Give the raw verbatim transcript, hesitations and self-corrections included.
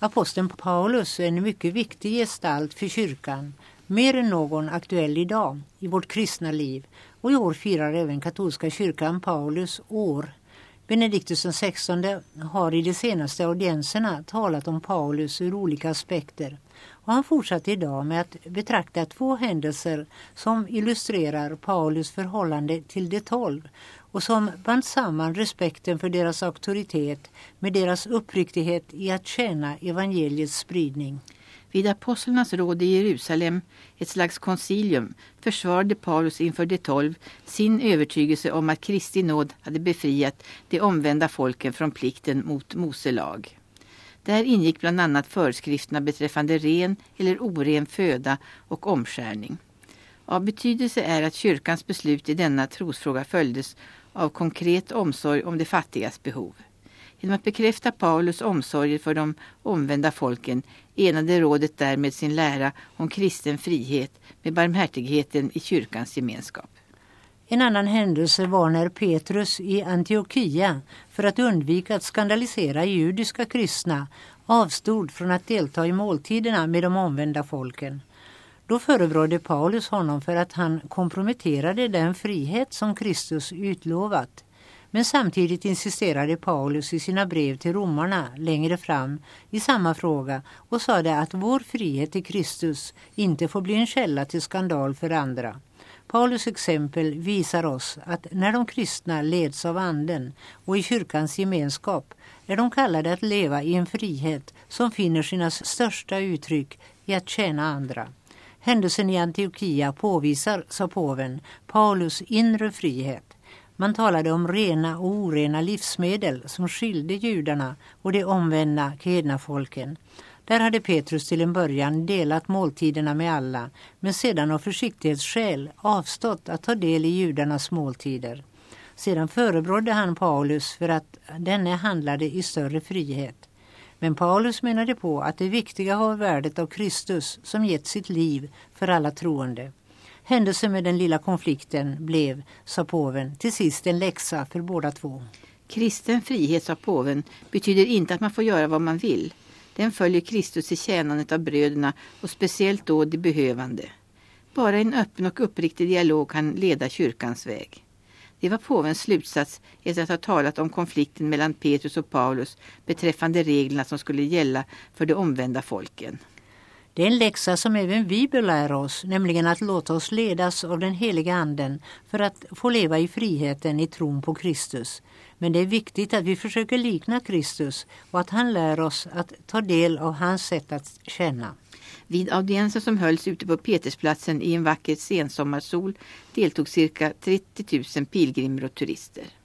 Aposteln Paulus är en mycket viktig gestalt för kyrkan, mer än någon aktuell idag i vårt kristna liv, och i år firar även katolska kyrkan Paulus år. Benediktus den sextonde har i de senaste audienserna talat om Paulus ur olika aspekter, och han fortsatte idag med att betrakta två händelser som illustrerar Paulus förhållande till de tolv och som band samman respekten för deras auktoritet med deras uppriktighet i att tjäna evangeliets spridning. Vid apostlarnas råd i Jerusalem, ett slags koncilium, försvarade Paulus inför de tolv sin övertygelse om att Kristi nåd hade befriat de omvända folken från plikten mot Mose lag. Där ingick bland annat föreskrifterna beträffande ren eller oren föda och omskärning. Av betydelse är att kyrkans beslut i denna trosfråga följdes av konkret omsorg om de fattigas behov. Genom att bekräfta Paulus omsorger för de omvända folken enade rådet därmed sin lära om kristen frihet med barmhärtigheten i kyrkans gemenskap. En annan händelse var när Petrus i Antiochia, för att undvika att skandalisera judiska kristna, avstod från att delta i måltiderna med de omvända folken. Då förebrådde Paulus honom för att han komprometterade den frihet som Kristus utlovat. Men samtidigt insisterade Paulus i sina brev till romarna längre fram i samma fråga och sade att vår frihet i Kristus inte får bli en källa till skandal för andra. Paulus exempel visar oss att när de kristna leds av anden och i kyrkans gemenskap är de kallade att leva i en frihet som finner sina största uttryck i att tjäna andra. Händelsen i Antiochia påvisar, sa påven, Paulus inre frihet. Man talade om rena och orena livsmedel som skilde judarna och de omvända hedna folken. Där hade Petrus till en början delat måltiderna med alla, men sedan av försiktighetsskäl avstått att ta del i judarnas måltider. Sedan förebrådde han Paulus för att denne handlade i större frihet. Men Paulus menade på att det viktiga var värdet av Kristus som gett sitt liv för alla troende. Händelsen med den lilla konflikten blev, sa påven, till sist en läxa för båda två. Kristen frihet, sa påven, betyder inte att man får göra vad man vill. Den följer Kristus i tjänandet av bröderna och speciellt då de behövande. Bara en öppen och uppriktig dialog kan leda kyrkans väg. Det var påvens slutsats efter att ha talat om konflikten mellan Petrus och Paulus beträffande reglerna som skulle gälla för de omvända folken. Det är en läxa som även vi bör lära oss, nämligen att låta oss ledas av den heliga anden för att få leva i friheten i tron på Kristus. Men det är viktigt att vi försöker likna Kristus och att han lär oss att ta del av hans sätt att känna. Vid audiensen som hölls ute på Petersplatsen i en vacker sensommarsol deltog cirka trettio tusen pilgrimer och turister.